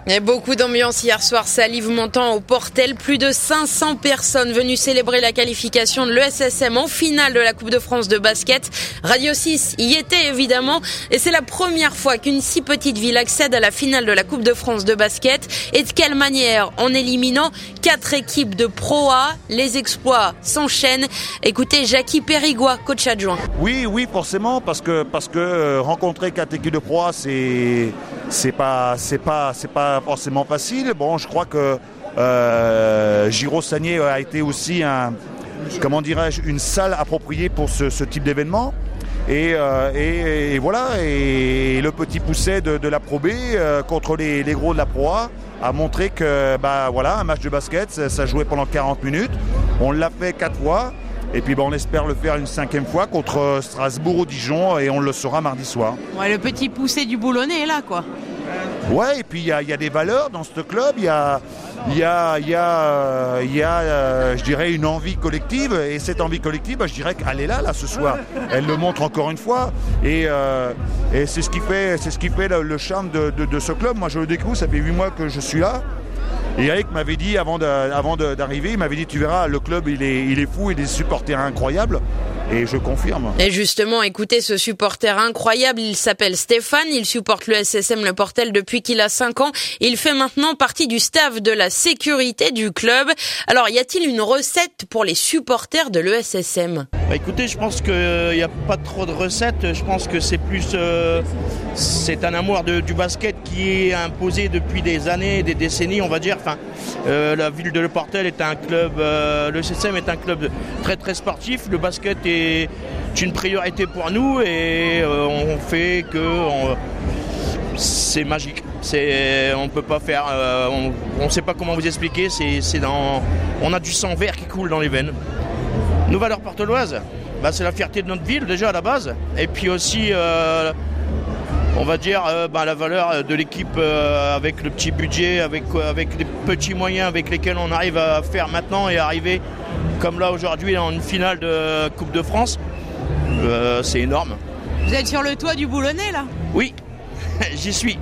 Et beaucoup d'ambiance hier soir, Salive montant au Portel. Plus de 500 personnes venues célébrer la qualification de l'ESSM en finale de la Coupe de France de basket. Radio 6 y était évidemment et c'est la première fois qu'une si petite ville accède à la finale de la Coupe de France de basket. Et de quelle manière? En éliminant 4 équipes de Pro A. Les exploits s'enchaînent. Écoutez Jackie Périgois, coach adjoint. Oui, forcément, parce que rencontrer 4 équipes de Pro A, c'est pas forcément facile. Bon, je crois que Giraud-Sagné a été aussi une salle appropriée pour ce type d'événement. Et voilà, et le petit pousset de la Pro B contre les gros de la Pro A a montré que un match de basket, ça jouait pendant 40 minutes. On l'a fait 4 fois. Et puis on espère le faire une 5e fois contre Strasbourg ou Dijon et on le saura mardi soir. Ouais, le petit poussé du boulonnais est là, quoi. Ouais, et puis il y a des valeurs dans ce club, il y a je dirais une envie collective, et cette envie collective, je dirais qu'elle est là ce soir. Elle le montre encore une fois, et c'est ce qui fait le charme de ce club. Moi je le découvre, ça fait 8 mois que je suis là. Et Eric m'avait dit avant d'arriver, il m'avait dit tu verras, le club il est fou, il a des supporters incroyables. Et je confirme. Et justement, écoutez ce supporter incroyable, il s'appelle Stéphane, il supporte le SSM Le Portel depuis qu'il a 5 ans. Il fait maintenant partie du staff de la sécurité du club. Alors, y a-t-il une recette pour les supporters de l'ESSM ? Écoutez, je pense qu'il n'y a pas trop de recettes. Je pense que c'est plus... c'est un amour du basket qui est imposé depuis des années, des décennies, on va dire. La ville de Le Portel est un club... le SSM est un club très très sportif. Le basket est une priorité pour nous et on fait que c'est magique. On peut pas faire, on sait pas comment vous expliquer. On a du sang vert qui coule dans les veines. Nos valeurs porteloises, c'est la fierté de notre ville déjà à la base, et puis aussi on va dire la valeur de l'équipe avec le petit budget, avec les petits moyens avec lesquels on arrive à faire maintenant et arriver comme là aujourd'hui en une finale de Coupe de France. C'est énorme. Vous êtes sur le toit du boulonnais là ? Oui, j'y suis.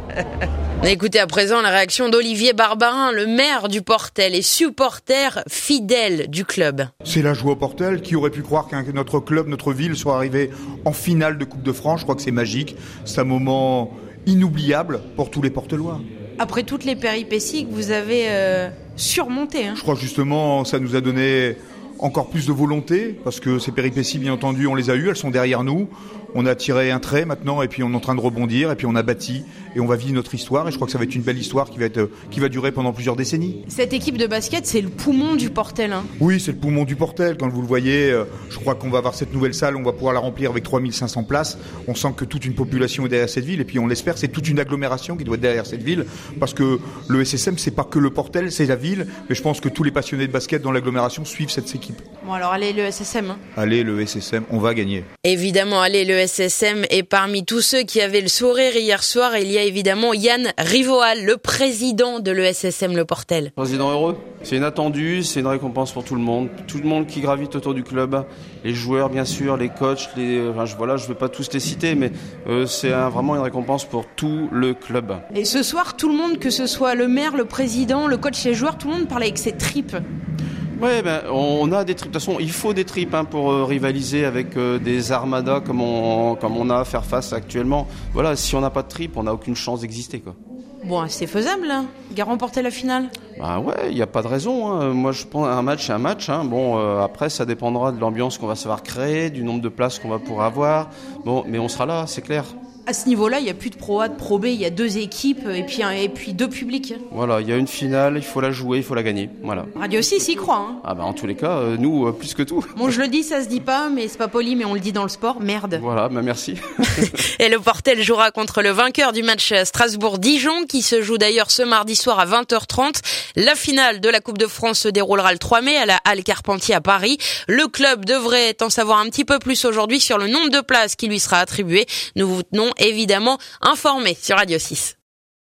Écoutez à présent la réaction d'Olivier Barbarin, le maire du Portel et supporter fidèle du club. C'est la joie au Portel. Qui aurait pu croire que notre club, notre ville soit arrivé en finale de Coupe de France ? Je crois que c'est magique. C'est un moment inoubliable pour tous les Portelois. Après toutes les péripéties que vous avez surmontées. Je crois justement ça nous a donné encore plus de volonté, parce que ces péripéties, bien entendu, on les a eues, elles sont derrière nous. On a tiré un trait maintenant, et puis on est en train de rebondir, et puis on a bâti, et on va vivre notre histoire, et je crois que ça va être une belle histoire qui va durer pendant plusieurs décennies. Cette équipe de basket, c'est le poumon du Portel. Oui, c'est le poumon du Portel. Quand vous le voyez, je crois qu'on va avoir cette nouvelle salle, on va pouvoir la remplir avec 3500 places. On sent que toute une population est derrière cette ville, et puis on l'espère, c'est toute une agglomération qui doit être derrière cette ville, parce que le SSM, c'est pas que le Portel, c'est la ville, mais je pense que tous les passionnés de basket dans l'agglomération suivent cette équipe. Bon alors allez le SSM. Allez le SSM, on va gagner. Évidemment, allez le SSM, et parmi tous ceux qui avaient le sourire hier soir, il y a évidemment Yann Rivoal, le président de l'ESSM Le Portel. Président heureux, c'est inattendu, c'est une récompense pour tout le monde qui gravite autour du club, les joueurs bien sûr, les coachs, je ne vais pas tous les citer, mais c'est vraiment une récompense pour tout le club. Et ce soir, tout le monde, que ce soit le maire, le président, le coach et les joueurs, tout le monde parle avec ses tripes. Oui, on a des tripes. De toute façon, il faut des tripes pour rivaliser avec des armadas comme on a à faire face actuellement. Voilà, si on n'a pas de tripes, on n'a aucune chance d'exister, quoi. Bon, c'est faisable, là, de remporter la finale. Ouais, il n'y a pas de raison. Moi, je pense un match, c'est un match. Après, ça dépendra de l'ambiance qu'on va savoir créer, du nombre de places qu'on va pouvoir avoir. Bon, mais on sera là, c'est clair. À ce niveau-là, il n'y a plus de Pro A, de Pro B, il y a 2 équipes et puis 2 publics. Voilà, il y a une finale, il faut la jouer, il faut la gagner. Voilà. Radio 6 y croit. En tous les cas, nous, plus que tout. Bon, je le dis, ça se dit pas, mais c'est pas poli, mais on le dit dans le sport, merde. Voilà, merci. Et le Portel jouera contre le vainqueur du match Strasbourg-Dijon, qui se joue d'ailleurs ce mardi soir à 20h30. La finale de la Coupe de France se déroulera le 3 mai à la Halle Carpentier à Paris. Le club devrait en savoir un petit peu plus aujourd'hui sur le nombre de places qui lui sera attribué. Nous vous tenons évidemment informés sur Radio 6.